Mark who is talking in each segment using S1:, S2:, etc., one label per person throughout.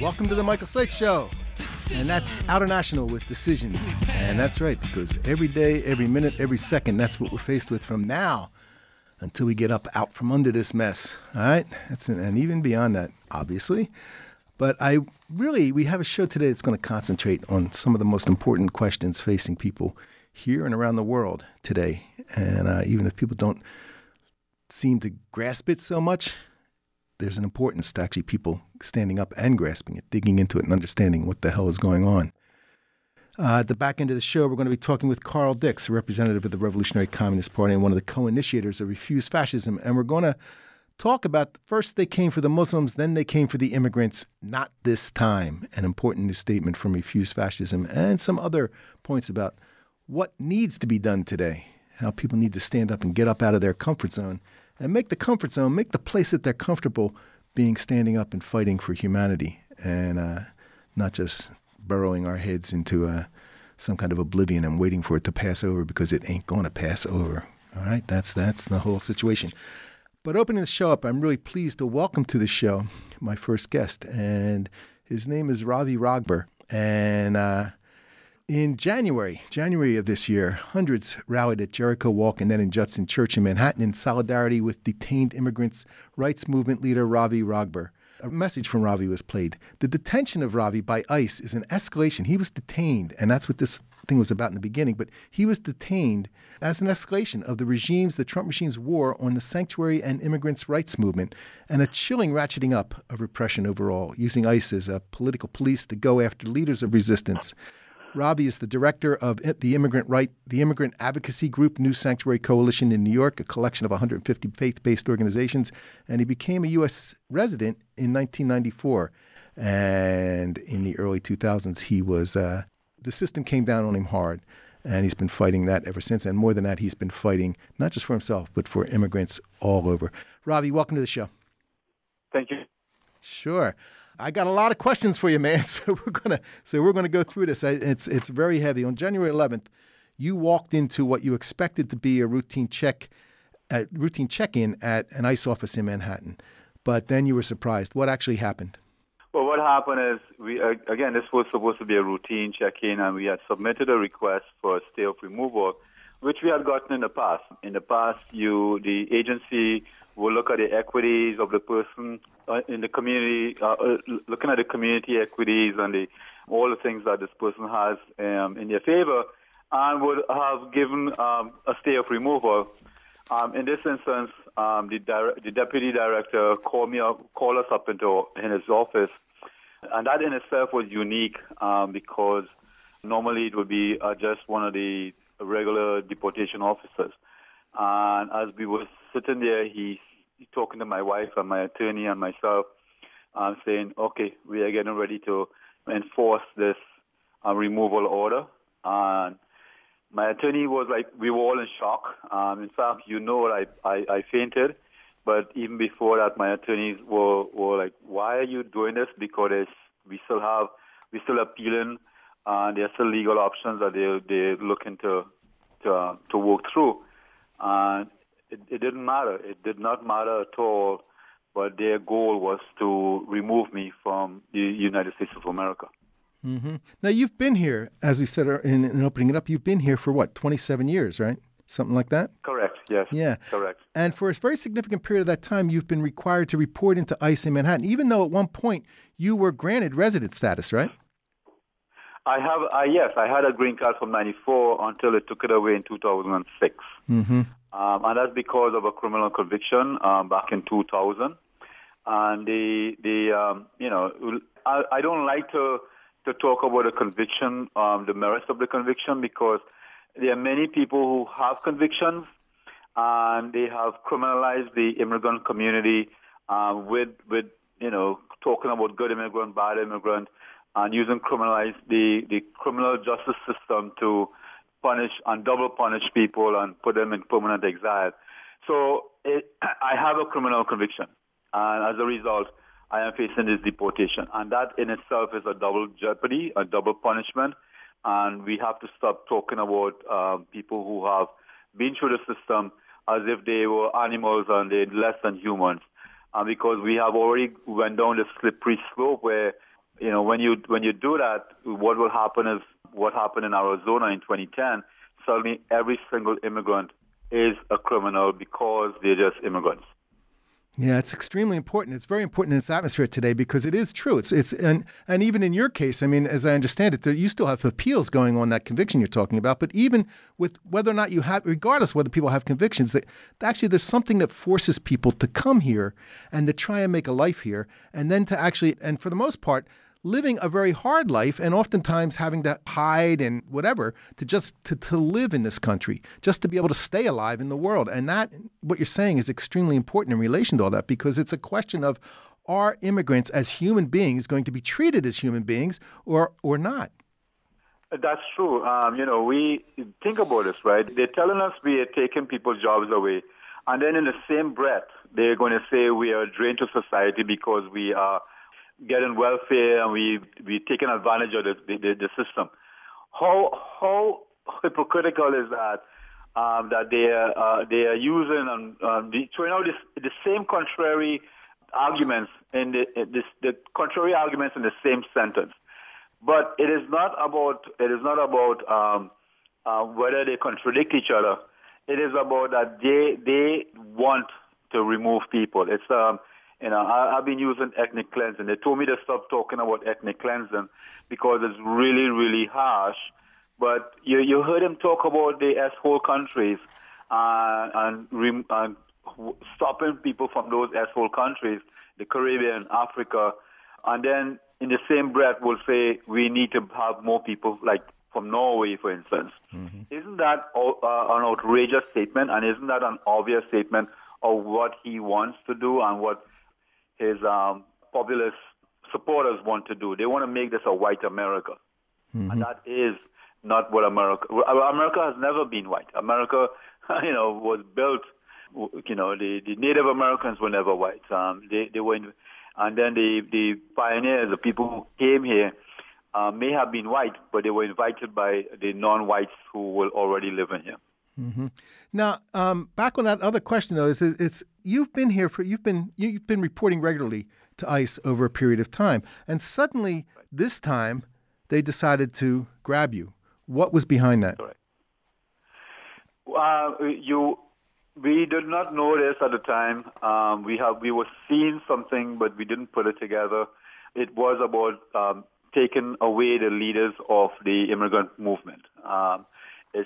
S1: Welcome to the Michael Slate Show. And that's Outernational with Decisions. And that's right, because every day, every minute, every second, that's what we're faced with from now until we get up out from under this mess. All right? And even beyond that, obviously. But we have a show today that's going to concentrate on some of the most important questions facing people here and around the world today. And even if people don't seem to grasp it so much, there's an importance to actually people standing up and grasping it, digging into it and understanding what the hell is going on. At the back end of the show, we're going to be talking with Carl Dix, a representative of the Revolutionary Communist Party and one of the co-initiators of Refuse Fascism. And we're going to talk about first they came for the Muslims, then they came for the immigrants, not this time. An important new statement from Refuse Fascism and some other points about what needs to be done today, how people need to stand up and get up out of their comfort zone and make the place that they're comfortable being standing up and fighting for humanity and not just burrowing our heads into some kind of oblivion and waiting for it to pass over because it ain't going to pass over. All right, that's the whole situation. But opening the show up, I'm really pleased to welcome to the show my first guest, and his name is Ravi Ragbar. And in January of this year, hundreds rallied at Jericho Walk and then in Judson Church in Manhattan in solidarity with detained immigrants' rights movement leader Ravi Ragbar. A message from Ravi was played. The detention of Ravi by ICE is an escalation. He was detained, and that's what this thing was about in the beginning, but he was detained as an escalation of the Trump regime's war on the sanctuary and immigrants' rights movement and a chilling ratcheting up of repression overall, using ICE as a political police to go after leaders of resistance. Ravi is the director of the Immigrant Advocacy Group New Sanctuary Coalition in New York, a collection of 150 faith-based organizations, and he became a U.S. resident in 1994. And in the early 2000s, he was the system came down on him hard, and he's been fighting that ever since. And more than that, he's been fighting not just for himself, but for immigrants all over. Ravi, welcome to the show.
S2: Thank you.
S1: Sure. I got a lot of questions for you, man. So we're gonna go through this. It's very heavy. On January 11th, you walked into what you expected to be a routine check-in at an ICE office in Manhattan, but then you were surprised. What actually happened?
S2: Well, what happened is this was supposed to be a routine check-in, and we had submitted a request for a stay of removal, which we had gotten in the past. In the past, the agency will look at the equities of the person in the community, looking at the community equities and all the things that this person has in their favor, and would have given a stay of removal. In this instance, the deputy director called us up in his office, and that in itself was unique because normally it would be just one of the regular deportation officers. And as we were sitting there, he's talking to my wife and my attorney and myself, saying, okay, we are getting ready to enforce this removal order. And my attorney was like, we were all in shock. In fact, I fainted. But even before that, my attorneys were like, why are you doing this? Because we're still appealing, and there's still legal options that they're looking to work through. And it didn't matter. It did not matter at all. But their goal was to remove me from the United States of America.
S1: Mm-hmm. Now, you've been here, as we said in opening it up, you've been here for 27 years, right? Something like that?
S2: Correct, yes.
S1: Yeah.
S2: Correct.
S1: And for a very significant period of that time, you've been required to report into ICE in Manhattan, even though at one point you were granted resident status, right?
S2: Yes, I had a green card from 1994 until they took it away in 2006.
S1: Mm-hmm.
S2: And that's because of a criminal conviction back in 2000. And I don't like to talk about a conviction, the merits of the conviction, because there are many people who have convictions, and they have criminalized the immigrant community with talking about good immigrant, bad immigrant, and criminalize the criminal justice system to punish and double punish people and put them in permanent exile. So I have a criminal conviction, and as a result, I am facing this deportation. And that in itself is a double jeopardy, a double punishment. And we have to stop talking about people who have been through the system as if they were animals and they're less than humans. Because we have already went down the slippery slope where when you do that, what will happen is what happened in Arizona in 2010. Suddenly, every single immigrant is a criminal because they're just immigrants.
S1: Yeah, it's extremely important. It's very important in this atmosphere today because it is true. And even in your case, I mean, as I understand it, you still have appeals going on that conviction you're talking about. But even with whether or not you have, regardless of whether people have convictions, that actually there's something that forces people to come here and to try and make a life here, and then to actually, and for the most part, living a very hard life and oftentimes having to hide and whatever to live in this country, just to be able to stay alive in the world. And that, what you're saying, is extremely important in relation to all that, because it's a question of, are immigrants as human beings going to be treated as human beings or not?
S2: That's true. We think about this, right? They're telling us we are taking people's jobs away. And then in the same breath, they're going to say we are a drain to society because we are getting welfare and we taking advantage of the system. How hypocritical is that? That they are using and throwing out the same contrary arguments in the contrary arguments in the same sentence. But it is not about whether they contradict each other. It is about that they want to remove people. It's I've been using ethnic cleansing. They told me to stop talking about ethnic cleansing because it's really, really harsh. But you heard him talk about the S-hole countries and stopping people from those S-hole countries, the Caribbean, Africa, and then in the same breath will say we need to have more people like from Norway, for instance. Mm-hmm. Isn't that an outrageous statement, and isn't that an obvious statement of what he wants to do and what his populist supporters want to do? They want to make this a white America. Mm-hmm. And that is not what America has never been white. America, was built, the Native Americans were never white. They were, and then the pioneers, the people who came here, may have been white, but they were invited by the non-whites who were already living here.
S1: Mm-hmm. Now, back on that other question though, it's you've been reporting regularly to ICE over a period of time, and suddenly this time they decided to grab you. What was behind that?
S2: Correct. We did not know this at the time. We were seeing something, but we didn't put it together. It was about taking away the leaders of the immigrant movement. If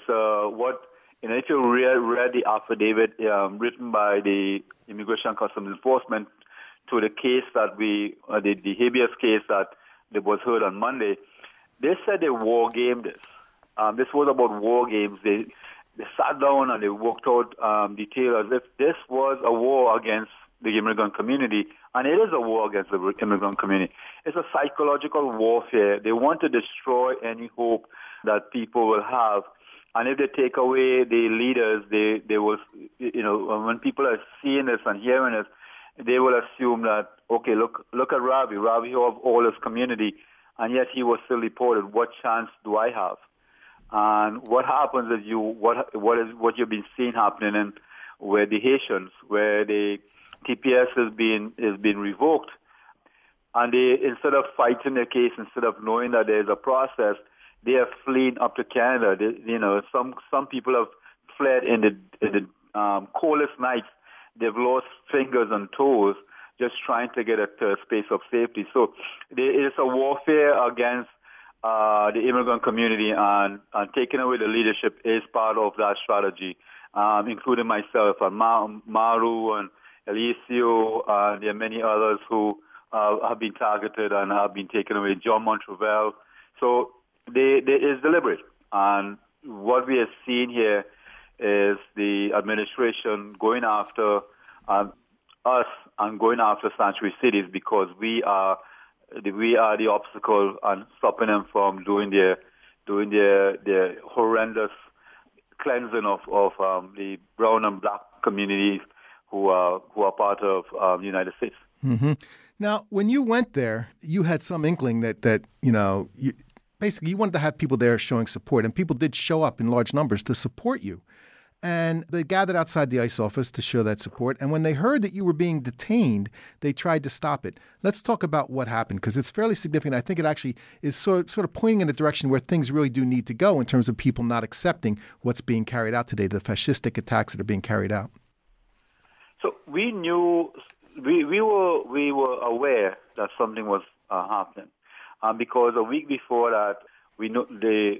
S2: you read the affidavit written by the Immigration and Customs Enforcement to the case that the habeas case that was heard on Monday, they said they war gamed this. This was about war games. They sat down and they worked out detail as if this was a war against the immigrant community, and it is a war against the immigrant community. It's a psychological warfare. They want to destroy any hope that people will have. And if they take away the leaders, they will, when people are seeing this and hearing this, they will assume that, okay, look at Ravi. Ravi of all his community, and yet he was still deported. What chance do I have? And what happens is what you've been seeing happening where the Haitians, where the TPS is being revoked, and they, instead of fighting their case, instead of knowing that there's a process, they are fleeing up to Canada. Some people have fled in the coldest nights. They've lost fingers and toes just trying to get a space of safety. So there is a warfare against the immigrant community, and taking away the leadership is part of that strategy, including myself and Maru and Eliseo. There are many others who have been targeted and have been taken away, John Montrevel. So it is deliberate. And what we are seeing here is the administration going after us and going after sanctuary cities because we are the obstacle and stopping them from doing their horrendous cleansing of the brown and black communities who are part of the United States.
S1: Mm-hmm. Now, when you went there, you had some inkling that basically you wanted to have people there showing support, and people did show up in large numbers to support you. And they gathered outside the ICE office to show that support. And when they heard that you were being detained, they tried to stop it. Let's talk about what happened, because it's fairly significant. I think it actually is sort of pointing in a direction where things really do need to go in terms of people not accepting what's being carried out today, the fascistic attacks that are being carried out.
S2: So we knew, we were aware that something was happening, because a week before that, we know the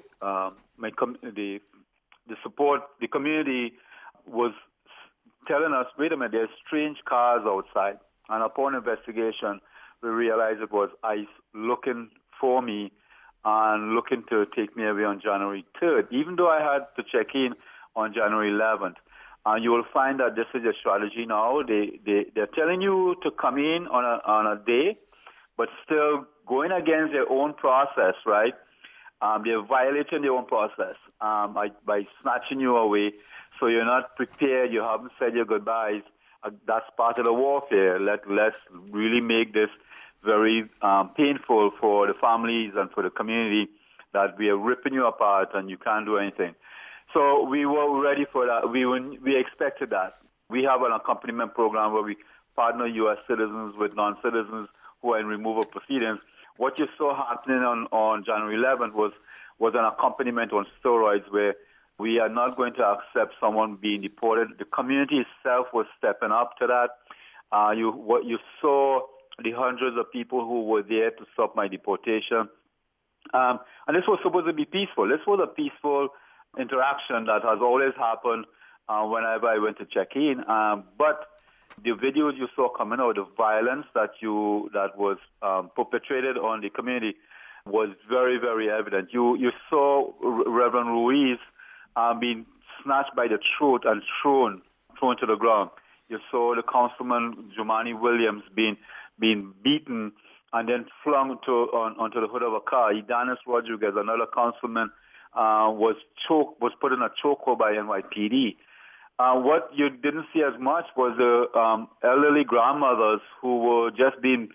S2: support, the community was telling us, wait a minute, there's strange cars outside. And upon investigation, we realized it was ICE looking for me and looking to take me away on January 3rd, even though I had to check in on January 11th. And you will find that this is a strategy now. They're telling you to come in on a day, but still going against their own process, right? They're violating their own process by snatching you away. So you're not prepared. You haven't said your goodbyes. That's part of the warfare. Let's really make this very painful for the families and for the community that we are ripping you apart and you can't do anything. So we were ready for that. We expected that. We have an accompaniment program where we partner U.S. citizens with non-citizens who are in removal proceedings. What you saw happening on January 11th was an accompaniment on steroids, where we are not going to accept someone being deported. The community itself was stepping up to that. What you saw, the hundreds of people who were there to stop my deportation. And this was supposed to be peaceful. This was a peaceful interaction that has always happened whenever I went to check in. But the videos you saw coming out, the violence that was perpetrated on the community was very, very evident. You saw Reverend Ruiz being snatched by the throat and thrown to the ground. You saw the councilman Jumani Williams being beaten and then flung onto the hood of a car. Edanis Rodriguez, another councilman, was put in a chokehold by NYPD. What you didn't see as much was the elderly grandmothers who were just being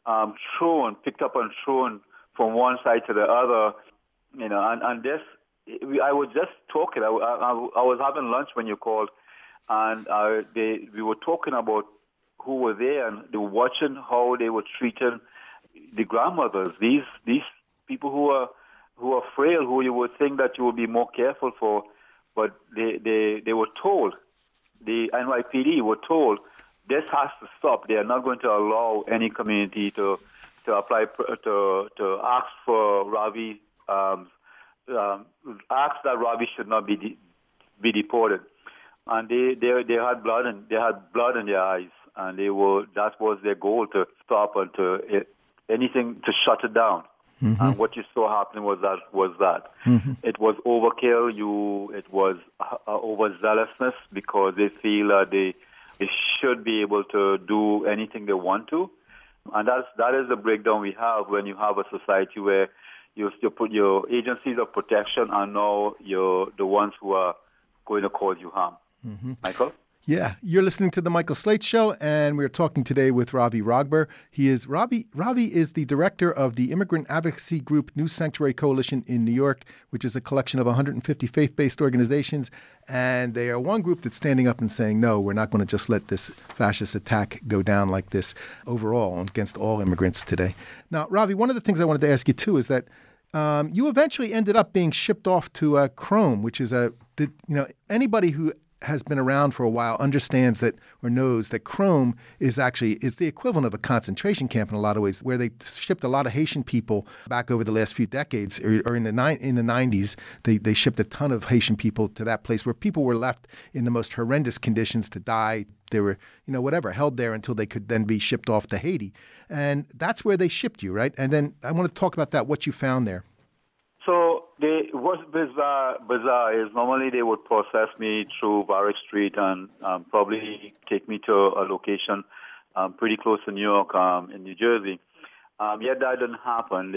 S2: picked up and thrown from one side to the other, and this, I was just talking. I was having lunch when you called, and we were talking about who were there, and they were watching how they were treating the grandmothers. These people who are frail, who you would think that you would be more careful for, but they were told, the NYPD were told, this has to stop. They are not going to allow any community to apply to ask for Ravi, ask that Ravi should not be deported. And they had blood in their eyes, and that was their goal, to stop and to anything to shut it down. Mm-hmm. And what you saw happening was that. Mm-hmm. It was overkill. It was overzealousness, because they feel that they should be able to do anything they want to, and that is the breakdown we have when you have a society where you put your agencies of protection are now the ones who are going to cause you harm. Mm-hmm. Michael?
S1: Yeah, you're listening to The Michael Slate Show, and we're talking today with Ravi Ragbar. Ravi is the director of the immigrant advocacy group New Sanctuary Coalition in New York, which is a collection of 150 faith-based organizations, and they are one group that's standing up and saying, no, we're not going to just let this fascist attack go down like this overall against all immigrants today. Now, Ravi, one of the things I wanted to ask you, too, is that you eventually ended up being shipped off to Chrome, which is anybody who has been around for a while understands that, or knows that Chrome is the equivalent of a concentration camp in a lot of ways, where they shipped a lot of Haitian people back over the last few decades, or in the 90s, they shipped a ton of Haitian people to that place, where people were left in the most horrendous conditions to die. They were, held there until they could then be shipped off to Haiti. And that's where they shipped you, right? And then I want to talk about that, what you found there.
S2: So what's bizarre is normally they would process me through Varick Street and probably take me to a location pretty close to New York, in New Jersey. Yet that didn't happen.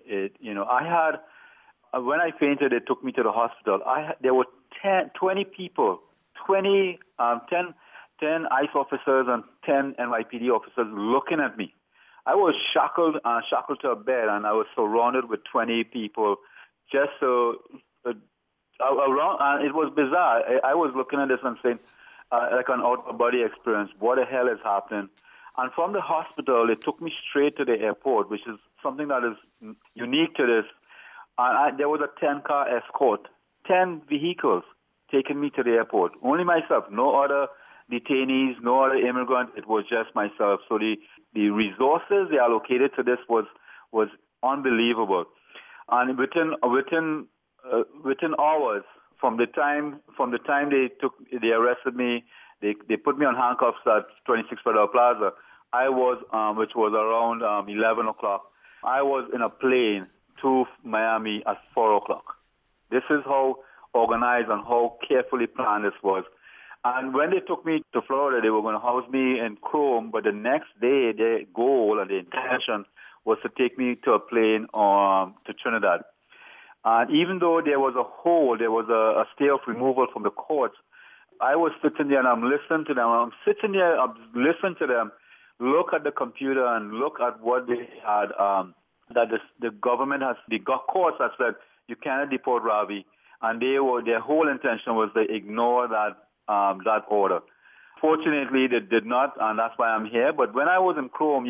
S2: When I fainted, they took me to the hospital. There were 20 people, 10 ICE officers and 10 NYPD officers looking at me. I was shackled to a bed, and I was surrounded with 20 people, just around, it was bizarre. I was looking at this and saying, like an out-of-body experience, what the hell is happening? And from the hospital, they took me straight to the airport, which is something that is unique to this. And there was a 10-car escort, 10 vehicles taking me to the airport. Only myself, no other detainees, no other immigrants. It was just myself. So the resources they allocated to this was unbelievable. And within hours from the time they arrested me, they put me on handcuffs at 26 Federal Plaza. I was which was around 11 o'clock. I was in a plane to Miami at 4 o'clock. This is how organized and how carefully planned this was. And when they took me to Florida, they were going to house me in Chrome, but the next day their goal and the intention was to take me to a plane to Trinidad. And even though there was a hold, there was a stay of removal from the courts, I was sitting there and I'm listening to them. I'm sitting there, I'm listening to them, look at the computer and look at what they had, that the government has, the courts have said, you cannot deport Ravi. And their whole intention was to ignore that order. Fortunately, they did not, and that's why I'm here. But when I was in Chrome,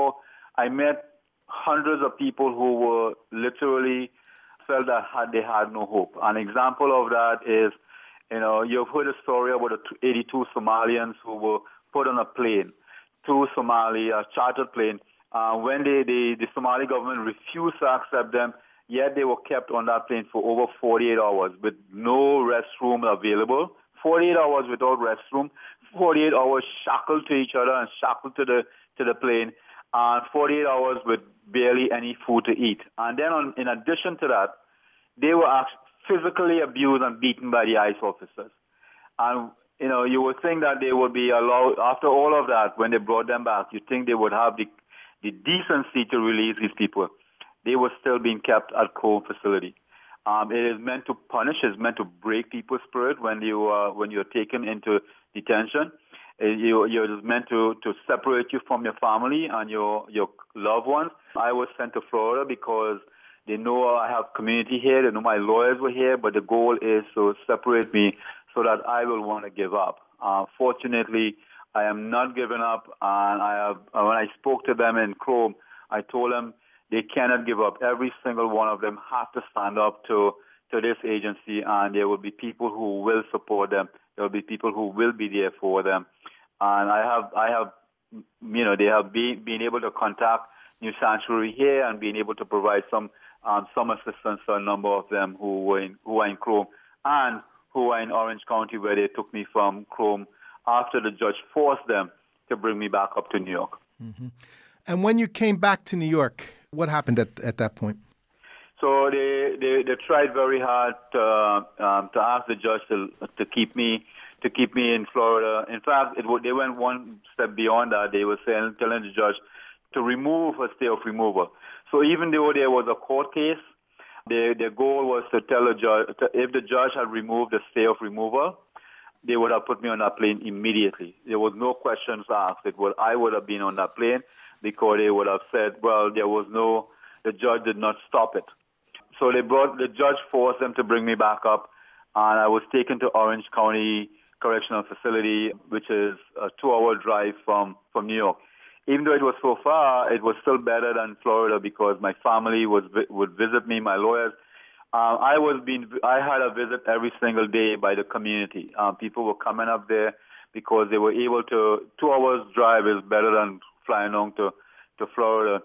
S2: I met hundreds of people who were literally felt that they had no hope. An example of that is, you've heard a story about the 82 Somalians who were put on a plane to Somalia, a chartered plane. When the Somali government refused to accept them, yet they were kept on that plane for over 48 hours with no restroom available. 48 hours without restroom, 48 hours shackled to each other and shackled to the plane, and 48 hours with barely any food to eat. And then in addition to that, they were physically abused and beaten by the ICE officers. And, you would think that they would be allowed, after all of that, when they brought them back, you'd think they would have the decency to release these people. They were still being kept at Chrome facility. It is meant to punish. It's meant to break people's spirit when you're taken into detention. You're meant to separate you from your family and your loved ones. I was sent to Florida because they know I have community here. They know my lawyers were here, but the goal is to separate me so that I will want to give up. Fortunately, I am not giving up, and when I spoke to them in Chrome, I told them they cannot give up. Every single one of them have to stand up to this agency, and there will be people who will support them. There will be people who will be there for them. And I have, they have been able to contact New Sanctuary here and being able to provide some assistance to a number of them who are in Chrome and who are in Orange County, where they took me from Chrome after the judge forced them to bring me back up to New York.
S1: Mm-hmm. And when you came back to New York, what happened at that point?
S2: So they tried very hard to ask the judge to keep me in Florida. In fact, they went one step beyond that. They were telling the judge to remove a stay of removal. So even though there was a court case, their goal was to tell the judge if the judge had removed the stay of removal, they would have put me on that plane immediately. There was no questions asked. I would have been on that plane because they would have said, well, the judge did not stop it. So the judge forced them to bring me back up, and I was taken to Orange County Correctional Facility, which is a 2-hour drive from New York. Even though it was so far, it was still better than Florida because my family would visit me, my lawyers. I had a visit every single day by the community. People were coming up there because they were able to. 2 hours drive is better than flying on to Florida.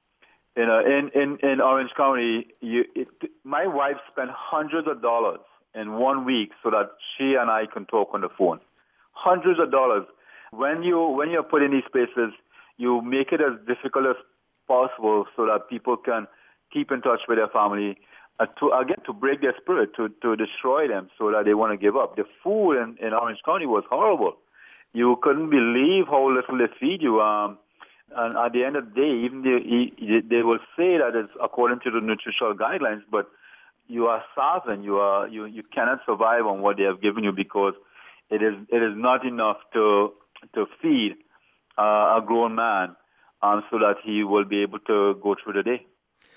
S2: In Orange County, my wife spent hundreds of dollars in 1 week so that she and I can talk on the phone. Hundreds of dollars. When you're put in these places, you make it as difficult as possible so that people can keep in touch with their family, to break their spirit, to destroy them so that they want to give up. The food in Orange County was horrible. You couldn't believe how little they feed you. And at the end of the day, even they will say that it's according to the nutritional guidelines, but you are starving. You cannot survive on what they have given you because it is not enough to feed a grown man so that he will be able to go through the day.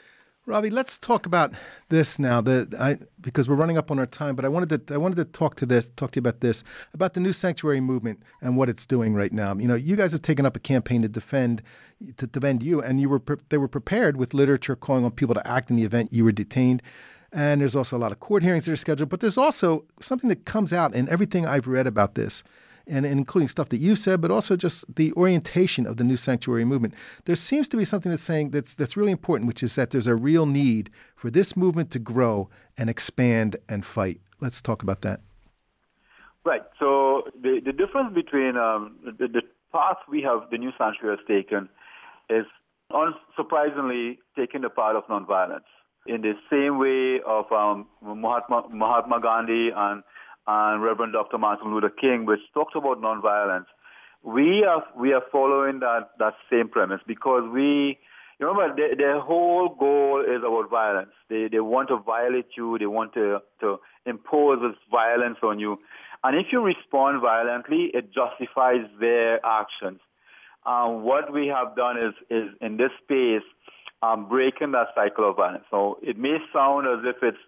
S1: Ravi, let's talk about this now. Because we're running up on our time, but I wanted to talk to you about this, about the new sanctuary movement and what it's doing right now. You know, you guys have taken up a campaign to defend you, and they were prepared with literature calling on people to act in the event you were detained. And there's also a lot of court hearings that are scheduled. But there's also something that comes out in everything I've read about this, and including stuff that you said, but also just the orientation of the new sanctuary movement. There seems to be something that's really important, which is that there's a real need for this movement to grow and expand and fight. Let's talk about that.
S2: Right. So the difference between the path the new sanctuary has taken is unsurprisingly taking the path of nonviolence. In the same way of Mahatma Gandhi and Reverend Dr. Martin Luther King, which talks about nonviolence, we are following that same premise, because remember their whole goal is about violence. They want to violate you. They want to impose this violence on you, and if you respond violently, it justifies their actions. What we have done is in this space breaking that cycle of violence. So it may sound as if it's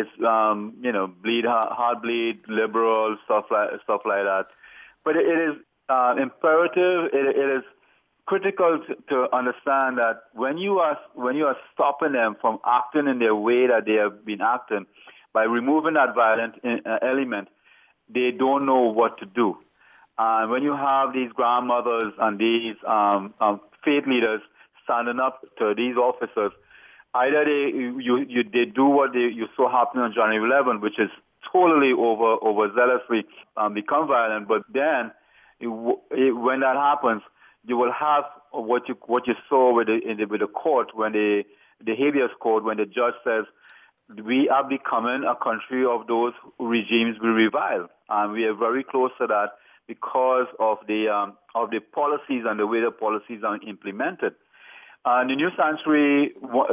S2: heartbleed, liberal, stuff like that. But it is imperative. It is critical to understand that when you are stopping them from acting in their way that they have been acting, by removing that violent element, they don't know what to do. And when you have these grandmothers and these faith leaders standing up to these officers, either they do what you saw happening on January 11, which is totally overzealously become violent. But then, when that happens, you will have what you saw with the court, when the habeas court, when the judge says, we are becoming a country of those regimes we revile, and we are very close to that because of the policies and the way the policies are implemented. The new sanctuary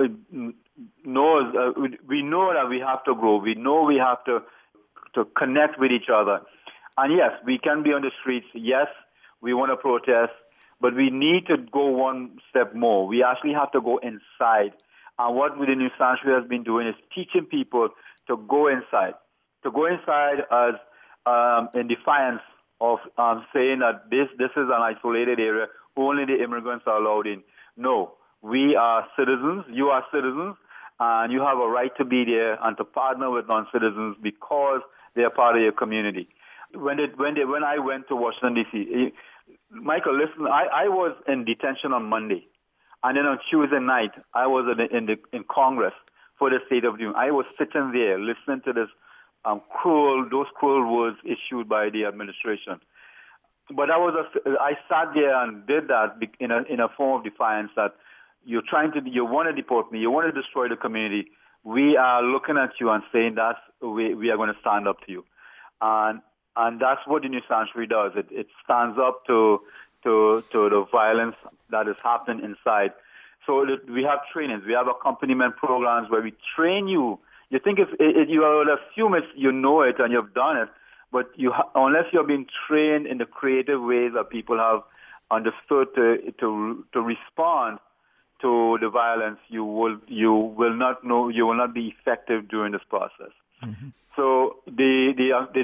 S2: knows we know that we have to grow. We know we have to connect with each other. And yes, we can be on the streets. Yes, we want to protest, but we need to go one step more. We actually have to go inside. And what the new sanctuary has been doing is teaching people to go inside. To go inside as in defiance of saying that this is an isolated area, only the immigrants are allowed in. No, we are citizens, you are citizens, and you have a right to be there and to partner with non-citizens because they are part of your community. When I went to Washington, D.C., Michael, listen, I was in detention on Monday, and then on Tuesday night, I was in Congress for the State of the Union. I was sitting there listening to this those cruel words issued by the administration. But I sat there and did that in a form of defiance that you want to deport me, you want to destroy the community. We are looking at you and saying we are going to stand up to you, and that's what the new sanctuary does. It stands up to the violence that is happening inside. So we have trainings, we have accompaniment programs where we train you. You think you would assume you know it and you've done it, but unless you're being trained in the creative ways that people have understood to respond to the violence, you will not be effective during this process. Mm-hmm. So the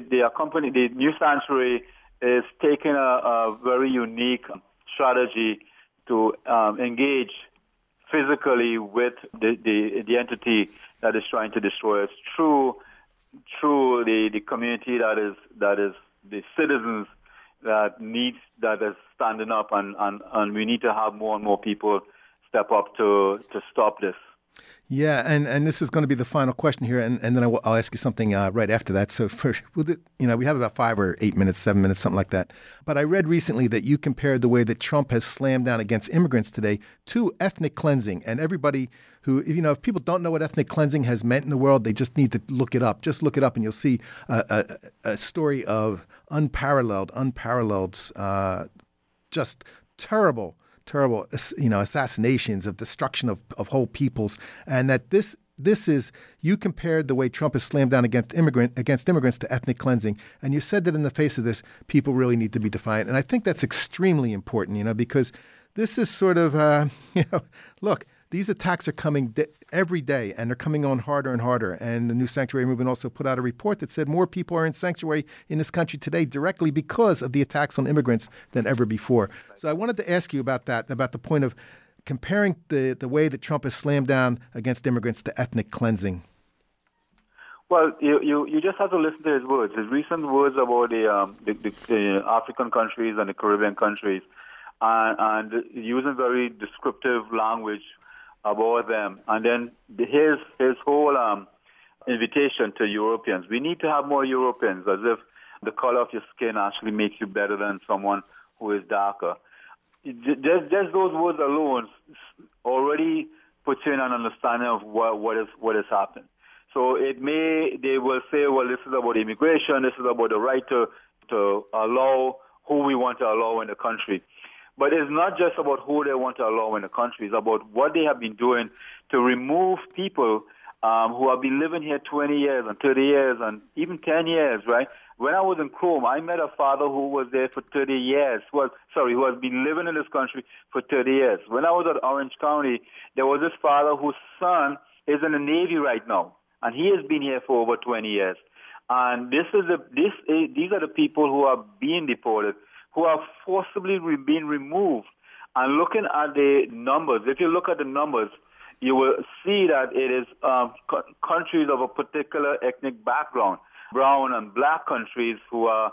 S2: new sanctuary is taking a very unique strategy to engage physically with the entity that is trying to destroy us through the community that is the citizens that is standing up, and we need to have more and more people step up to stop this.
S1: Yeah, and this is going to be the final question here, and then I'll ask you something right after that. So we have about 5 or 8 minutes, 7 minutes, something like that. But I read recently that you compared the way that Trump has slammed down against immigrants today to ethnic cleansing. And everybody who, if people don't know what ethnic cleansing has meant in the world, they just need to look it up. Just look it up, and you'll see a story of unparalleled, just terrible assassinations, of destruction of whole peoples, and that this is, you compared the way Trump has slammed down against immigrants to ethnic cleansing, and you said that in the face of this, people really need to be defiant, and I think that's extremely important, because this is sort of, look, these attacks are coming every day, and they're coming on harder and harder. And the New Sanctuary Movement also put out a report that said more people are in sanctuary in this country today directly because of the attacks on immigrants than ever before. So I wanted to ask you about that, about the point of comparing the way that Trump has slammed down against immigrants to ethnic cleansing.
S2: Well, you just have to listen to his words. His recent words about the African countries and the Caribbean countries, and using very descriptive language about them. And then his whole invitation to Europeans. We need to have more Europeans, as if the color of your skin actually makes you better than someone who is darker. Just those words alone already puts you in an understanding of what is happening. So they will say, well, this is about immigration, this is about the right to allow who we want to allow in the country. But it's not just about who they want to allow in the country. It's about what they have been doing to remove people who have been living here 20 years and 30 years and even 10 years, right? When I was in Chrome, I met a father who was there for 30 years, who has been living in this country for 30 years. When I was at Orange County, there was this father whose son is in the Navy right now, and he has been here for over 20 years. And these are the people who are being deported, who are forcibly being removed. And looking at the numbers, if you look at the numbers, you will see that it is countries of a particular ethnic background, brown and black countries, who are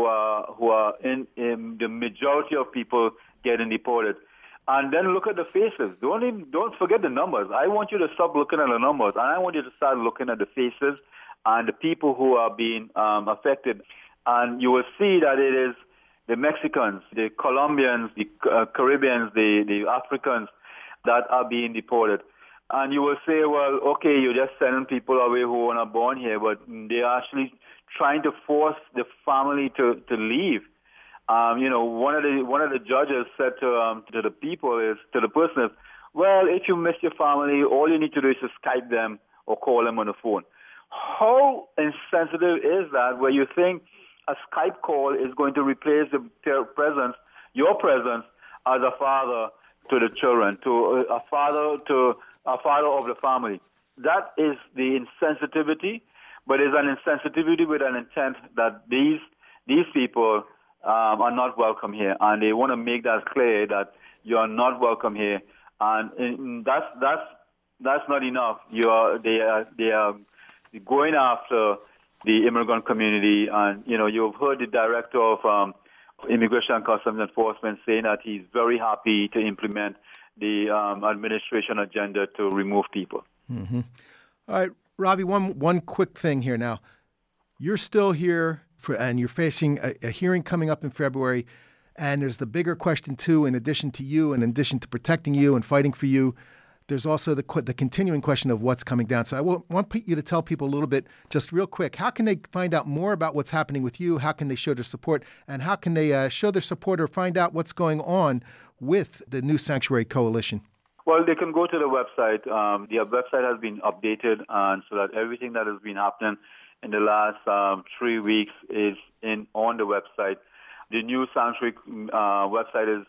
S2: in the majority of people getting deported. And then look at the faces. Don't forget the numbers. I want you to stop looking at the numbers, and I want you to start looking at the faces and the people who are being affected. And you will see that it is the Mexicans, the Colombians, the Caribbeans, the Africans that are being deported. And you will say, well, okay, you're just sending people away who are not born here, but they're actually trying to force the family to leave. One of the judges said to the person is, well, if you miss your family, all you need to do is to Skype them or call them on the phone. How insensitive is that, where you think a Skype call is going to replace your presence as a father to the children, to a father of the family? That is the insensitivity, but it's an insensitivity with an intent that these people are not welcome here, and they want to make that clear that you are not welcome here, and that's not enough. They are going after the immigrant community, and you've heard the director of Immigration and Customs Enforcement saying that he's very happy to implement the administration agenda to remove people.
S1: Mm-hmm. All right, Ravi, one quick thing here now. You're still here, and you're facing a hearing coming up in February, and there's the bigger question, too, in addition to you, and in addition to protecting you and fighting for you, there's also the continuing question of what's coming down. So I want you to tell people a little bit, just real quick, how can they find out more about what's happening with you? How can they show their support? And how can they show their support or find out what's going on with the New Sanctuary Coalition?
S2: Well, they can go to the website. The website has been updated, and so that everything that has been happening in the last 3 weeks is on the website. The New Sanctuary website is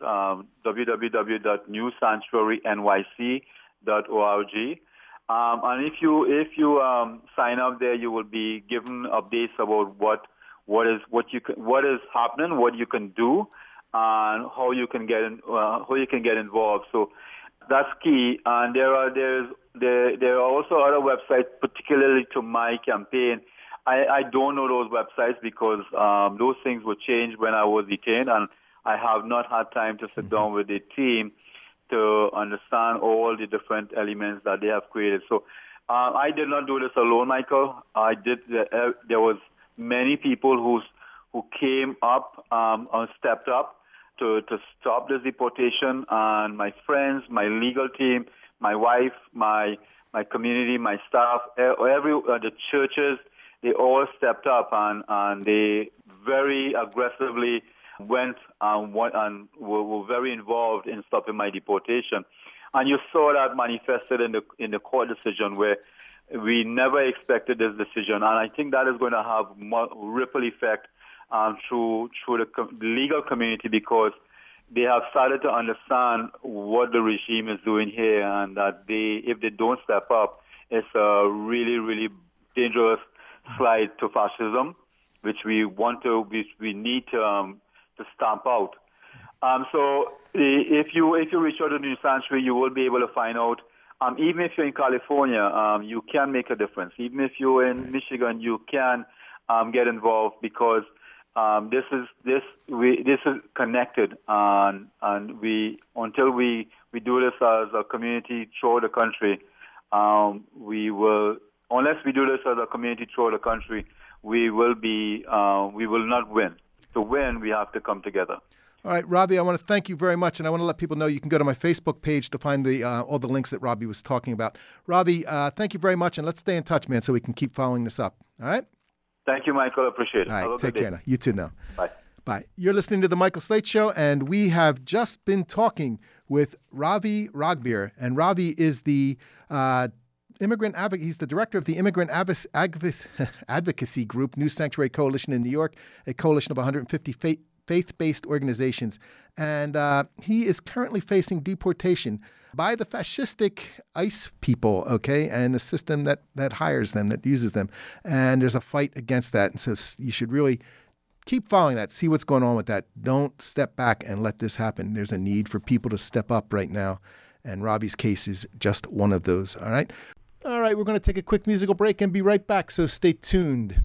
S2: www.newsanctuarynyc.org. And if you sign up there, you will be given updates about what is happening, what you can do, and how you can get involved. So that's key. And there are also other websites, particularly to my campaign. I don't know those websites because those things were changed when I was detained, and I have not had time to sit down with the team to understand all the different elements that they have created. So I did not do this alone, Michael. There was many people who came up and stepped up to stop this deportation, and my friends, my legal team, my wife, my community, my staff, the churches, they all stepped up and they very aggressively went and were very involved in stopping my deportation. And you saw that manifested in the court decision, where we never expected this decision. And I think that is going to have ripple effect through the legal community, because they have started to understand what the regime is doing here, and that if they don't step up, it's a really, really dangerous slide to fascism, which we need to stamp out. So if you reach out to the New Sanctuary, you will be able to find out. Even if you're in California, you can make a difference. Even if you're in Michigan, you can get involved, because this is connected, and until we do this as a community throughout the country, unless we do this as a community throughout the country, we will not win. To win, we have to come together.
S1: All right, Robbie, I want to thank you very much, and I want to let people know you can go to my Facebook page to find all the links that Robbie was talking about. Robbie, thank you very much, and let's stay in touch, man, so we can keep following this up. All right?
S2: Thank you, Michael. I appreciate it.
S1: All right, take care now. You too now.
S2: Bye.
S1: Bye. You're listening to The Michael Slate Show, and we have just been talking with Ravi Ragbir, and Ravi is the immigrant advocate. He's the director of the Immigrant Advocacy Group, New Sanctuary Coalition in New York, a coalition of 150 faith-based organizations. And he is currently facing deportation by the fascistic ICE people, okay, and the system that hires them, that uses them. And there's a fight against that. And so you should really keep following that, see what's going on with that. Don't step back and let this happen. There's a need for people to step up right now. And Robbie's case is just one of those, all right? All right, we're going to take a quick musical break and be right back, so stay tuned.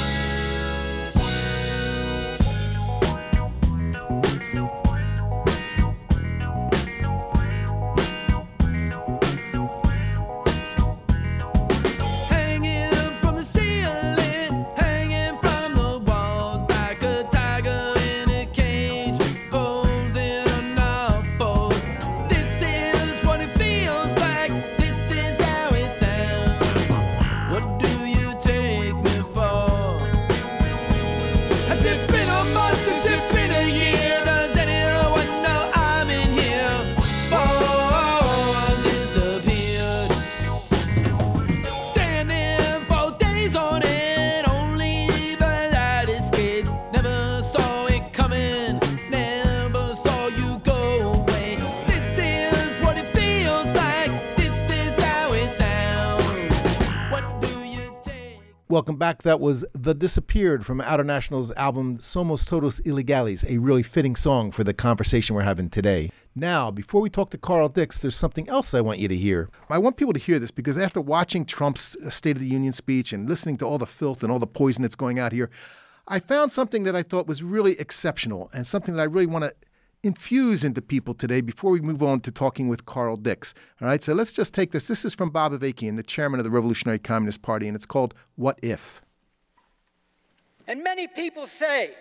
S1: Welcome back. That was The Disappeared from Outer National's album Somos Todos Ilegales, a really fitting song for the conversation we're having today. Now, before we talk to Carl Dix, there's something else I want you to hear. I want people to hear this because after watching Trump's State of the Union speech and listening to all the filth and all the poison that's going out here, I found something that I thought was really exceptional and something that I really want to infuse into people today before we move on to talking with Carl Dix. All right, so let's just take this. This is from Bob Avakian, the chairman of the Revolutionary Communist Party, and it's called What If?
S3: And many people say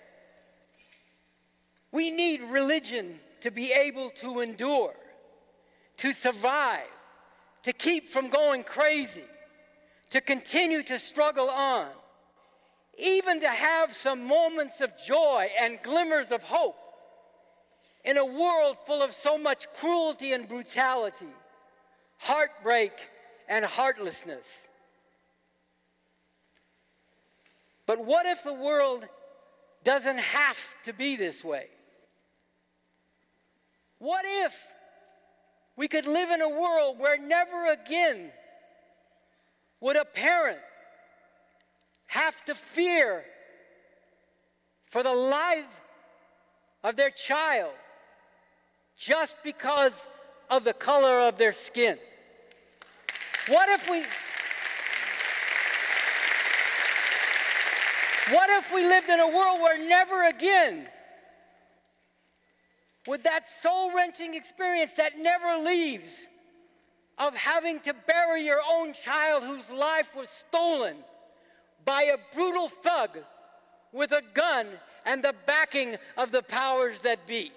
S3: we need religion to be able to endure, to survive, to keep from going crazy, to continue to struggle on, even to have some moments of joy and glimmers of hope in a world full of so much cruelty and brutality, heartbreak and heartlessness. But what if the world doesn't have to be this way? What if we could live in a world where never again would a parent have to fear for the life of their child just because of the color of their skin? What if we lived in a world where never again would that soul-wrenching experience that never leaves of having to bury your own child whose life was stolen by a brutal thug with a gun and the backing of the powers that be?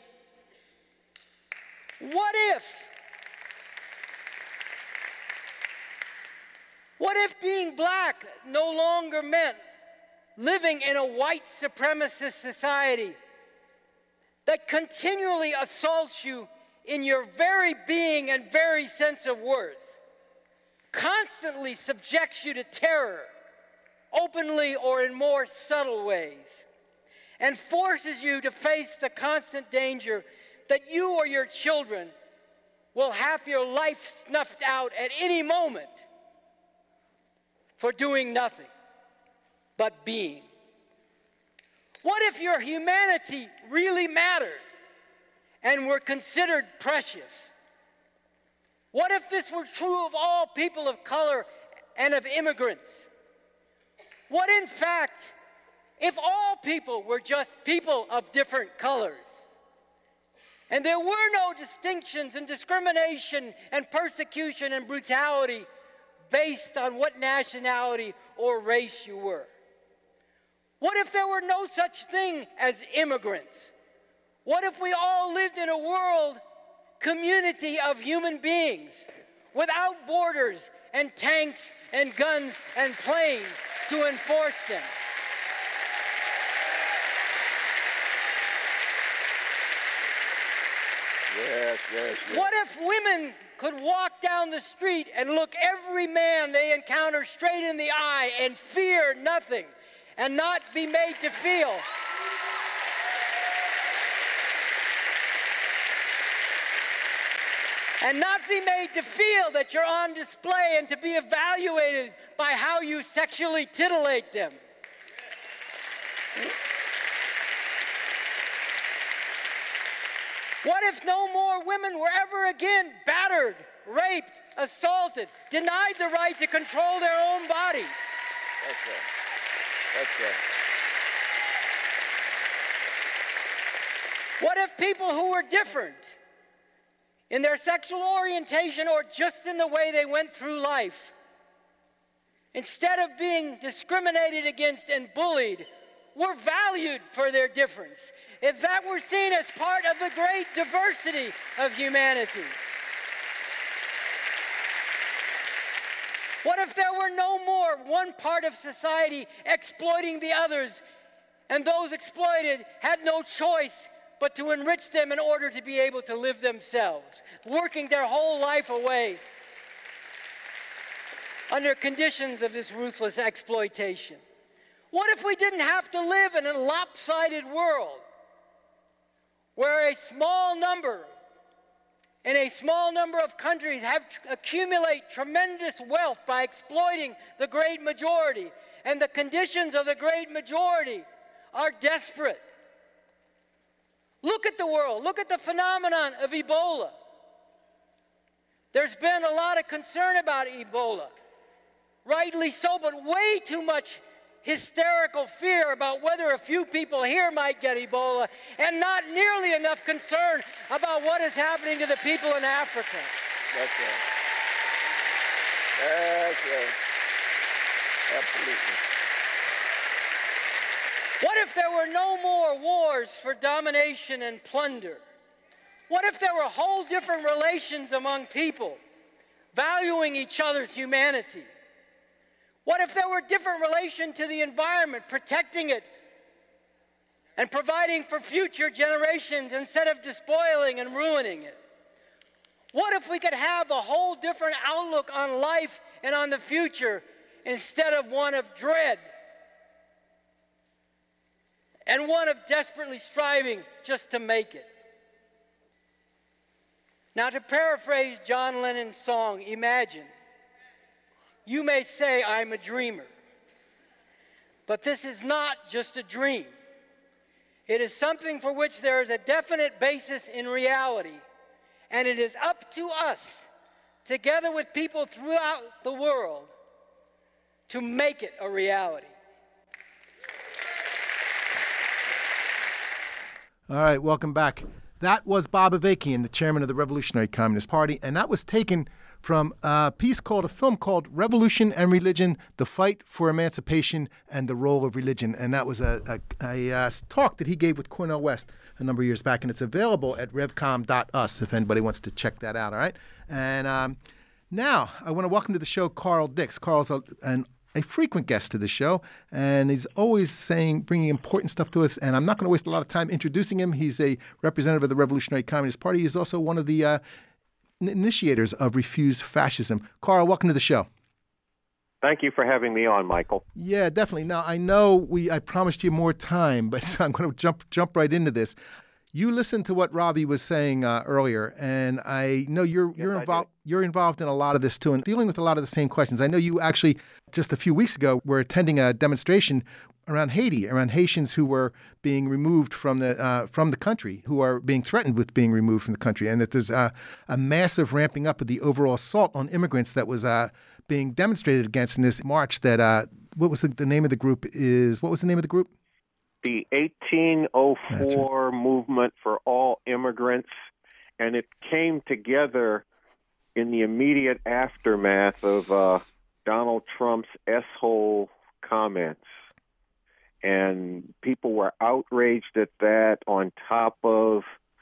S3: What if being black no longer meant living in a white supremacist society that continually assaults you in your very being and very sense of worth, constantly subjects you to terror, openly or in more subtle ways, and forces you to face the constant danger that you or your children will have your life snuffed out at any moment for doing nothing but being? What if your humanity really mattered and were considered precious? What if this were true of all people of color and of immigrants? What, in fact, if all people were just people of different colors, and there were no distinctions and discrimination and persecution and brutality based on what nationality or race you were? What if there were no such thing as immigrants? What if we all lived in a world community of human beings without borders and tanks and guns and planes to enforce them?
S4: Yes.
S3: What if women could walk down the street and look every man they encounter straight in the eye and fear nothing and not be made to feel that you're on display and to be evaluated by how you sexually titillate them? What if no more women were ever again battered, raped, assaulted, denied the right to control their own bodies?
S4: That's right.
S3: What if people who were different in their sexual orientation or just in the way they went through life, instead of being discriminated against and bullied, were valued for their difference? If that were seen as part of the great diversity of humanity? What if there were no more one part of society exploiting the others, and those exploited had no choice but to enrich them in order to be able to live themselves, working their whole life away under conditions of this ruthless exploitation? What if we didn't have to live in a lopsided world where a small number of countries accumulate tremendous wealth by exploiting the great majority, and the conditions of the great majority are desperate? Look at the world. Look at the phenomenon of Ebola. There's been a lot of concern about Ebola, rightly so, but way too much hysterical fear about whether a few people here might get Ebola, and not nearly enough concern about what is happening to the people in Africa.
S4: That's right. Absolutely.
S3: What if there were no more wars for domination and plunder? What if there were whole different relations among people, valuing each other's humanity? What if there were different relation to the environment, protecting it and providing for future generations instead of despoiling and ruining it? What if we could have a whole different outlook on life and on the future instead of one of dread and one of desperately striving just to make it? Now, to paraphrase John Lennon's song, Imagine, you may say I'm a dreamer, but this is not just a dream. It is something for which there is a definite basis in reality, and it is up to us, together with people throughout the world, to make it a reality.
S1: All right, welcome back. That was Bob Avakian, the chairman of the Revolutionary Communist Party, and that was taken from a film called Revolution and Religion, The Fight for Emancipation and the Role of Religion. And that was a talk that he gave with Cornel West a number of years back, and it's available at revcom.us if anybody wants to check that out, all right? And now I want to welcome to the show Carl Dix. Carl's a frequent guest to the show, and he's always bringing important stuff to us, and I'm not going to waste a lot of time introducing him. He's a representative of the Revolutionary Communist Party. He's also one of the initiators of Refuse Fascism. Carl, welcome to the show.
S5: Thank you for having me on, Michael.
S1: Yeah, definitely. Now, I know I promised you more time, but I'm going to jump right into this. You listened to what Ravi was saying earlier, and I know you're involved. You're involved in a lot of this too, and dealing with a lot of the same questions. I know you actually just a few weeks ago were attending a demonstration around Haiti, around Haitians who were being removed from the country, who are being threatened with being removed from the country, and that there's a massive ramping up of the overall assault on immigrants that was being demonstrated against in this march. That what was the name of the group? What was the name of the group?
S5: The 1804 Movement for All Immigrants, and it came together in the immediate aftermath of Donald Trump's S-hole comments. And people were outraged at that, on top of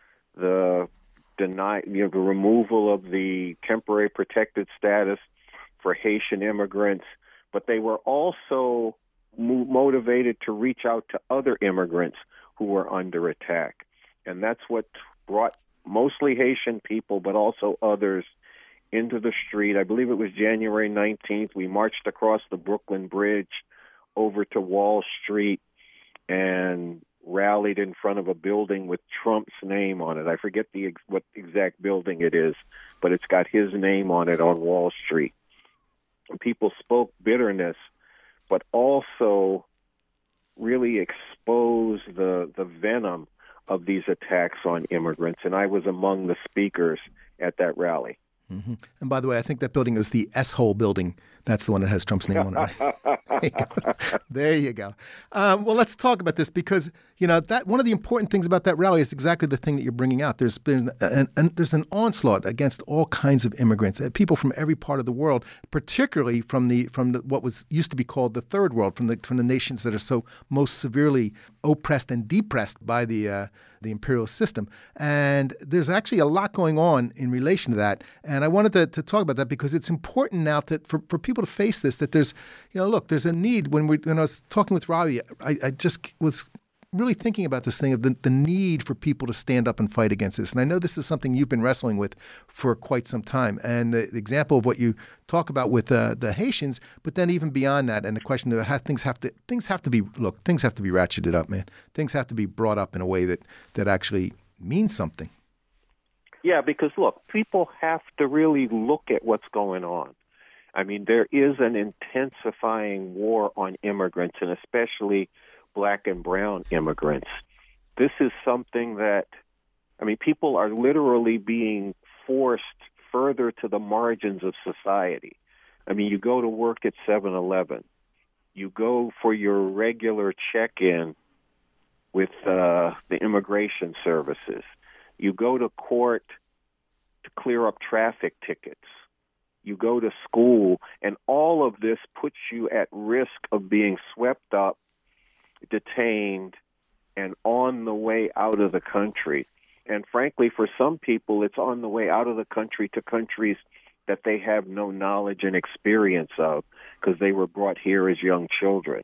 S5: the the removal of the temporary protected status for Haitian immigrants. But they were also motivated to reach out to other immigrants who were under attack. And that's what brought mostly Haitian people, but also others, into the street. I believe it was January 19th. We marched across the Brooklyn Bridge over to Wall Street and rallied in front of a building with Trump's name on it. I forget what exact building it is, but it's got his name on it on Wall Street. And people spoke bitterness, but also really exposed the venom of these attacks on immigrants. And I was among the speakers at that rally.
S1: Mm-hmm. And by the way, I think that building is the S-hole building. That's the one that has Trump's name on it. There you go. Well, let's talk about this because, that one of the important things about that rally is exactly the thing that you're bringing out. There's an onslaught against all kinds of immigrants, people from every part of the world, particularly from the what was used to be called the third world, from the nations that are so most severely oppressed and depressed by the imperial system. And there's actually a lot going on in relation to that. And I wanted to talk about that because it's important now that for people to face this, that there's, there's a need. When I was talking with Ravi, I just was really thinking about this thing of the need for people to stand up and fight against this. And I know this is something you've been wrestling with for quite some time. And the example of what you talk about with the Haitians, but then even beyond that, and the question of how things have to be ratcheted up, man. Things have to be brought up in a way that actually means something.
S5: Yeah, because look, people have to really look at what's going on. I mean, there is an intensifying war on immigrants, and especially Black and brown immigrants. This is something that, people are literally being forced further to the margins of society. You go to work at 7-Eleven. You go for your regular check-in with the immigration services. You go to court to clear up traffic tickets. You go to school, and all of this puts you at risk of being swept up, detained, and on the way out of the country. And frankly, for some people, it's on the way out of the country to countries that they have no knowledge and experience of because they were brought here as young children.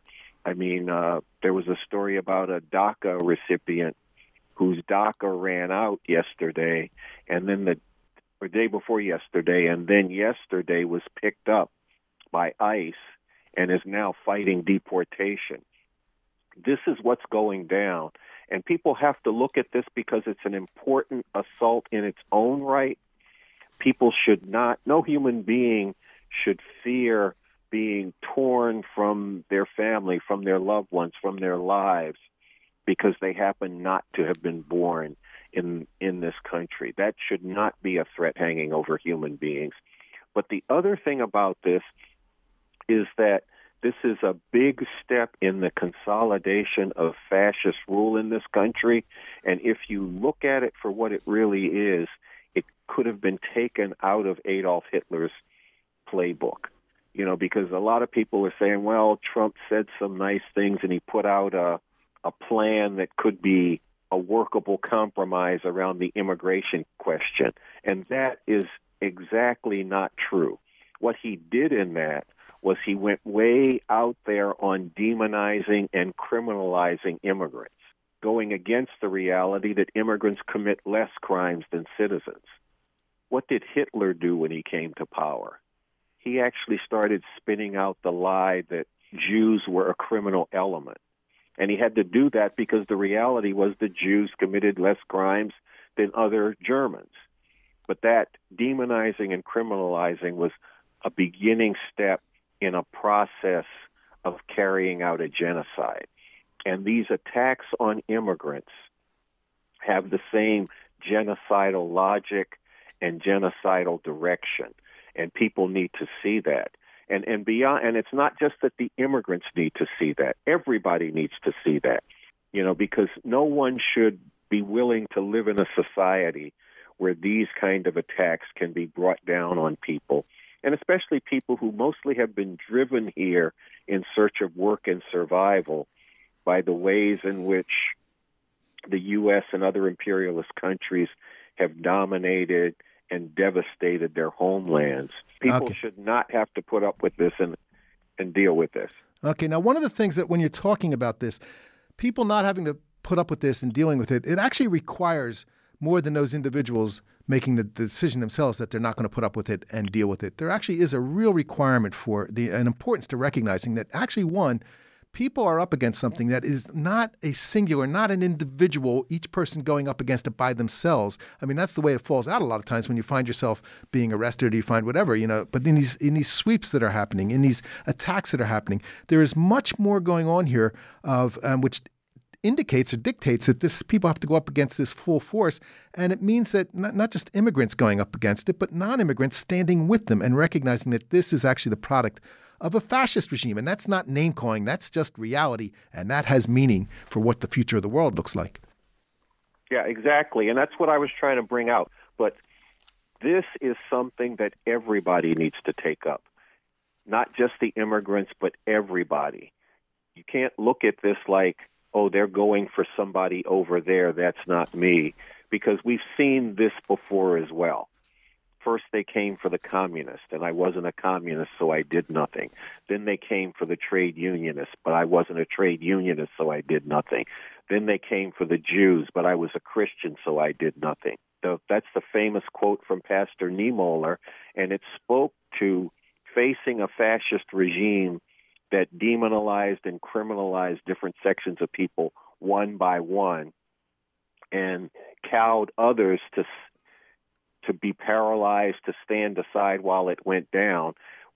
S5: There was a story about a DACA recipient whose DACA ran out yesterday, and then the day before yesterday, and then yesterday was picked up by ICE and is now fighting deportation. This is what's going down. And people have to look at this because it's an important assault in its own right. People should not, no human being should fear being torn from their family, from their loved ones, from their lives, because they happen not to have been born in this country. That should not be a threat hanging over human beings. But the other thing about this is that this is a big step in the consolidation of fascist rule in this country. And if you look at it for what it really is, it could have been taken out of Adolf Hitler's playbook. Because a lot of people are saying, well, Trump said some nice things and he put out a plan that could be a workable compromise around the immigration question. And that is exactly not true. What he did in that was he went way out there on demonizing and criminalizing immigrants, going against the reality that immigrants commit less crimes than citizens. What did Hitler do when he came to power? He actually started spinning out the lie that Jews were a criminal element. And he had to do that because the reality was the Jews committed less crimes than other Germans. But that demonizing and criminalizing was a beginning step in a process of carrying out a genocide. And these attacks on immigrants have the same genocidal logic and genocidal direction. And people need to see that. And beyond, and it's not just that the immigrants need to see that. Everybody needs to see that, because no one should be willing to live in a society where these kind of attacks can be brought down on people, and especially people who mostly have been driven here in search of work and survival by the ways in which the U.S. and other imperialist countries have dominated and devastated their homelands. People should not have to put up with this and deal with this.
S1: Okay, now one of the things that when you're talking about this, people not having to put up with this and dealing with it, it actually requires more than those individuals making the decision themselves that they're not going to put up with it and deal with it. There actually is a real requirement for an importance to recognizing that actually, one, people are up against something that is not a singular, not an individual, each person going up against it by themselves. I mean, that's the way it falls out a lot of times when you find yourself being arrested or you find whatever, But in these sweeps that are happening, in these attacks that are happening, there is much more going on here of which indicates or dictates that people have to go up against this full force. And it means that not just immigrants going up against it, but non-immigrants standing with them and recognizing that this is actually the product of a fascist regime. And that's not name-calling. That's just reality. And that has meaning for what the future of the world looks like.
S5: Yeah, exactly. And that's what I was trying to bring out. But this is something that everybody needs to take up. Not just the immigrants, but everybody. You can't look at this like, oh, they're going for somebody over there. That's not me. Because we've seen this before as well. First, they came for the communists, and I wasn't a communist, so I did nothing. Then they came for the trade unionists, but I wasn't a trade unionist, so I did nothing. Then they came for the Jews, but I was a Christian, so I did nothing. That's the famous quote from Pastor Niemöller, and it spoke to facing a fascist regime that demonized and criminalized different sections of people one by one and cowed others to be paralyzed, to stand aside while it went down,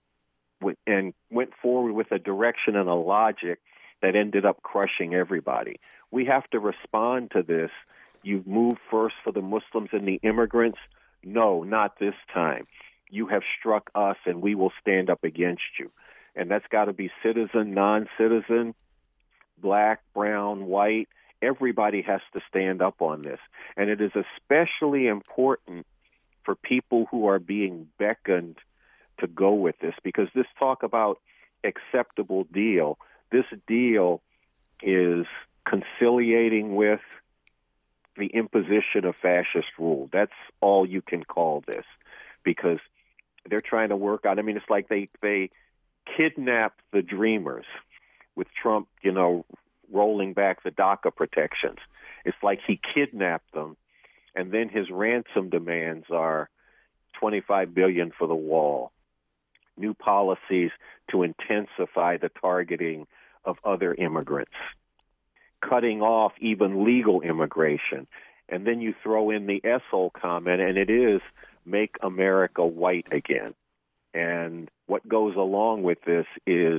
S5: and went forward with a direction and a logic that ended up crushing everybody. We have to respond to this. You've moved first for the Muslims and the immigrants. No, not this time. You have struck us, and we will stand up against you. And that's got to be citizen, non-citizen, black, brown, white. Everybody has to stand up on this. And it is especially important for people who are being beckoned to go with this, because this talk about acceptable deal, this deal is conciliating with the imposition of fascist rule. That's all you can call this, because they're trying to work out. I mean, it's like they kidnapped the dreamers with Trump, rolling back the DACA protections. It's like he kidnapped them, and then his ransom demands are $25 billion for the wall, new policies to intensify the targeting of other immigrants, cutting off even legal immigration. And then you throw in the Essel comment, and it is make America white again. And what goes along with this is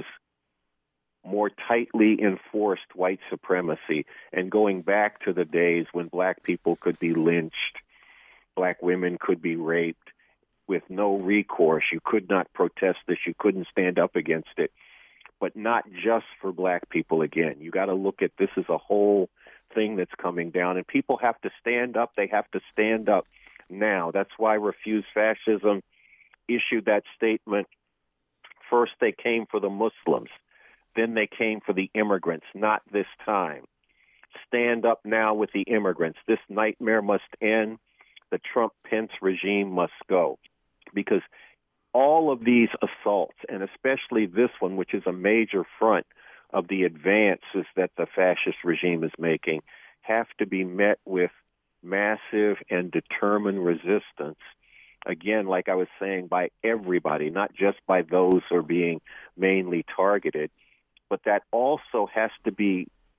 S5: more tightly enforced white supremacy and going back to the days when black people could be lynched, black women could be raped with no recourse. You could not protest this. You couldn't stand up against it. But not just for black people again. You got to look at this as a whole thing that's coming down. And people have to stand up. They have to stand up now. That's why Refuse Fascism issued that statement. First, they came for the Muslims. Then they came for the immigrants. Not this time. Stand up now with the immigrants. This nightmare must end. The Trump-Pence regime must go. Because all of these assaults, and especially this one, which is a major front of the advances that the fascist regime is making, have to be met with massive and determined resistance. Again, like I was saying, by everybody, not just by those who are being mainly targeted, but that also has to be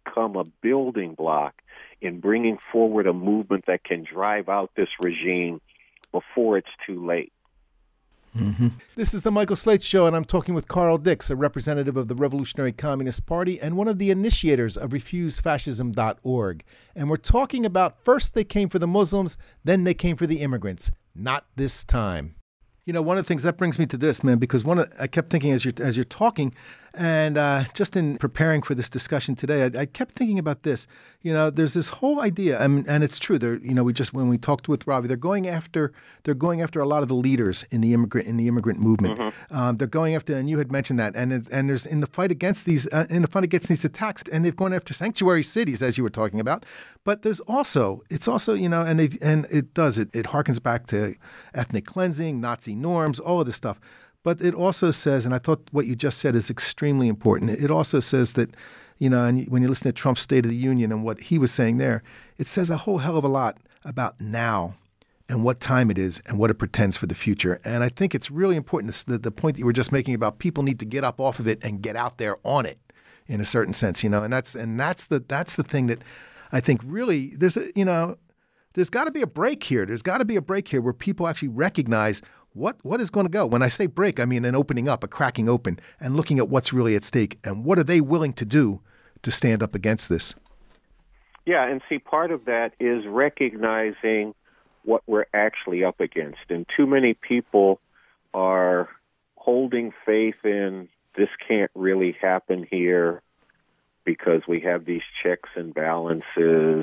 S5: become a building block in bringing forward a movement that can drive out this regime before it's too late.
S1: Mm-hmm. This is the Michael Slate Show, and I'm talking with Carl Dix, a representative of the Revolutionary Communist Party and one of the initiators of RefuseFascism.org. And we're talking about first they came for the Muslims, then they came for the immigrants. Not this time. You know, one of the things that brings me to this, man, because I kept thinking as you're talking, and just in preparing for this discussion today, I kept thinking about this. You know, there's this whole idea, and it's true. When we talked with Ravi, they're going after a lot of the leaders in the immigrant movement.
S5: Mm-hmm.
S1: They're going after, and you had mentioned that, and there's in the fight against these attacks, and they've gone after sanctuary cities, as you were talking about. But it's also, you know, and it harkens back to ethnic cleansing, Nazi norms, all of this stuff. But it also says, and I thought what you just said is extremely important. It also says that, you know, and when you listen to Trump's State of the Union and what he was saying there, it says a whole hell of a lot about now and what time it is and what it pretends for the future. And I think it's really important, the point that you were just making about people need to get up off of it and get out there on it in a certain sense, you know, and that's the thing that I think really there's got to be a break here. There's got to be a break here where people actually recognize what is going to go. When I say break, I mean an opening up, a cracking open, and looking at what's really at stake and what are they willing to do to stand up against this.
S5: Yeah, and see, part of that is recognizing what we're actually up against. And too many people are holding faith in this can't really happen here because we have these checks and balances,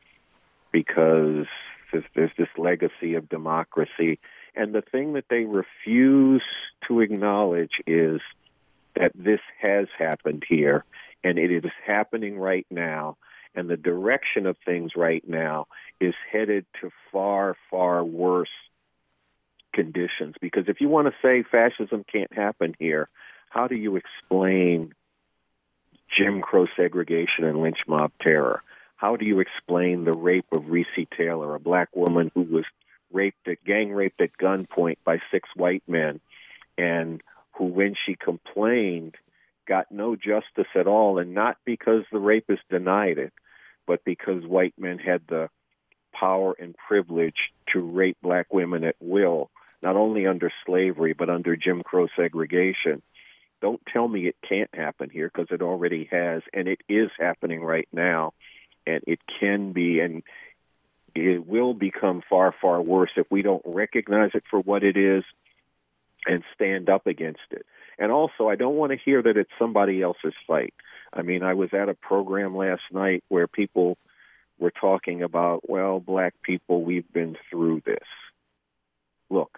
S5: because there's this legacy of democracy. And the thing that they refuse to acknowledge is that this has happened here, and it is happening right now, and the direction of things right now is headed to far, far worse conditions. Because if you want to say fascism can't happen here, how do you explain Jim Crow segregation and lynch mob terror? How do you explain the rape of Recy Taylor, a black woman who was gang raped at gunpoint by 6 white men, and who, when she complained, got no justice at all, and not because the rapist denied it, but because white men had the power and privilege to rape black women at will, not only under slavery, but under Jim Crow segregation. Don't tell me it can't happen here, because it already has, and it is happening right now, and it can be, and it will become far, far worse if we don't recognize it for what it is and stand up against it. And also, I don't want to hear that it's somebody else's fight. I mean, I was at a program last night where people were talking about, well, black people, we've been through this. Look,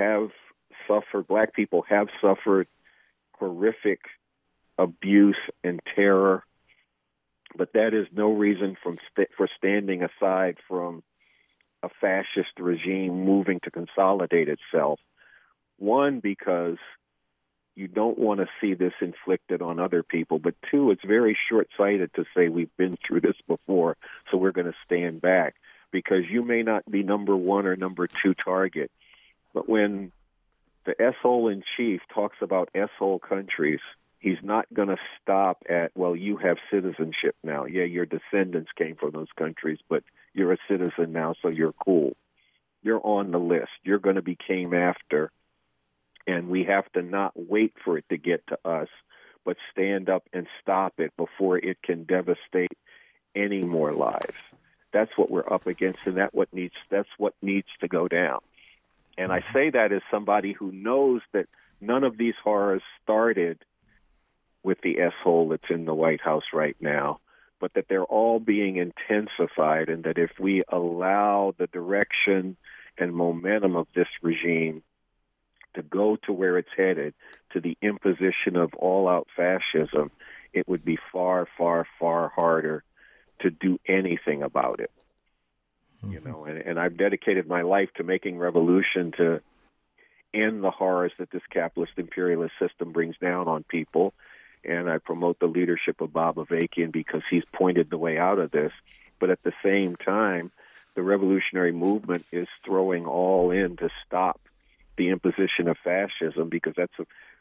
S5: black people have suffered horrific abuse and terror, but that is no reason for standing aside from a fascist regime moving to consolidate itself. One, because you don't want to see this inflicted on other people, but two, it's very short-sighted to say we've been through this before, so we're going to stand back, because you may not be number 1 or number 2 target. But when the S-hole-in-chief talks about S-hole countries, he's not going to stop at, well, you have citizenship now. Yeah, your descendants came from those countries, but you're a citizen now, so you're cool. You're on the list. You're going to be came after, and we have to not wait for it to get to us, but stand up and stop it before it can devastate any more lives. That's what we're up against, and that's what needs to go down. And I say that as somebody who knows that none of these horrors started with the S-hole that's in the White House right now, but that they're all being intensified, and that if we allow the direction and momentum of this regime to go to where it's headed, to the imposition of all-out fascism, it would be far, far, far harder to do anything about it. Mm-hmm. You know, and I've dedicated my life to making revolution to end the horrors that this capitalist imperialist system brings down on people. And I promote the leadership of Bob Avakian because he's pointed the way out of this. But at the same time, the revolutionary movement is throwing all in to stop the imposition of fascism, because that's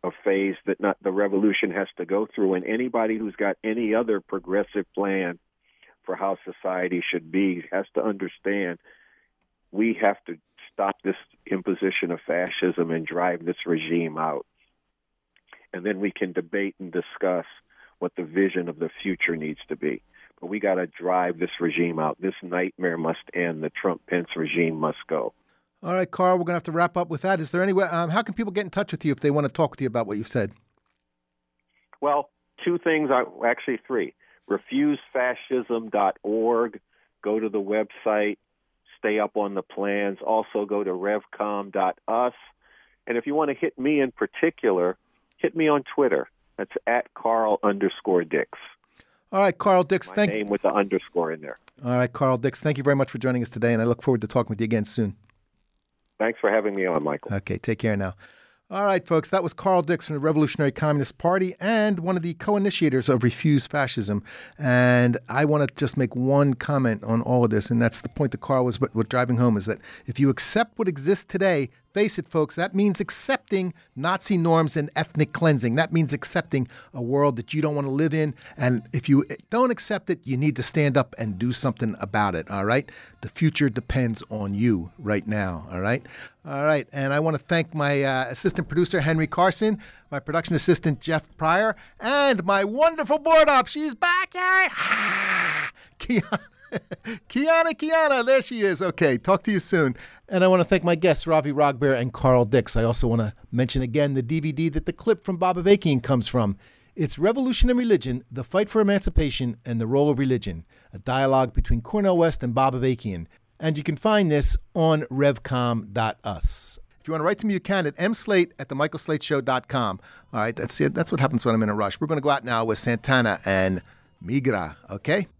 S5: a phase that not the revolution has to go through. And anybody who's got any other progressive plan for how society should be has to understand we have to stop this imposition of fascism and drive this regime out. And then we can debate and discuss what the vision of the future needs to be. But we got to drive this regime out. This nightmare must end. The Trump-Pence regime must go.
S1: All right, Carl, we're going to have to wrap up with that. Is there any way, how can people get in touch with you if they want to talk with you about what you've said?
S5: Well, two things, actually three. Refusefascism.org. Go to the website, stay up on the plans. Also go to revcom.us. And if you want to hit me in particular, hit me on Twitter. That's at Carl_Dix.
S1: All right, Carl Dix.
S5: My name with the underscore in there.
S1: All right, Carl Dix. Thank you very much for joining us today, and I look forward to talking with you again soon.
S5: Thanks for having me on, Michael.
S1: Okay, take care now. All right, folks, that was Carl Dix from the Revolutionary Communist Party and one of the co-initiators of Refuse Fascism. And I want to just make one comment on all of this, and that's the point that Carl was driving home, is that if you accept what exists today, face it, folks, that means accepting Nazi norms and ethnic cleansing. That means accepting a world that you don't want to live in. And if you don't accept it, you need to stand up and do something about it, all right? The future depends on you right now, all right? All right, and I want to thank my assistant producer, Henry Carson, my production assistant, Jeff Pryor, and my wonderful board op. She's back, Kiana, there she is. Okay, talk to you soon. And I want to thank my guests, Ravi Ragbear and Carl Dix. I also want to mention again the DVD that the clip from Bob Avakian comes from. It's Revolution and Religion, The Fight for Emancipation and the Role of Religion, a dialogue between Cornel West and Bob Avakian. And you can find this on revcom.us. If you want to write to me, you can at mslate@themichaelslateshow.com. All right, that's it. That's what happens when I'm in a rush. We're going to go out now with Santana and Migra, okay?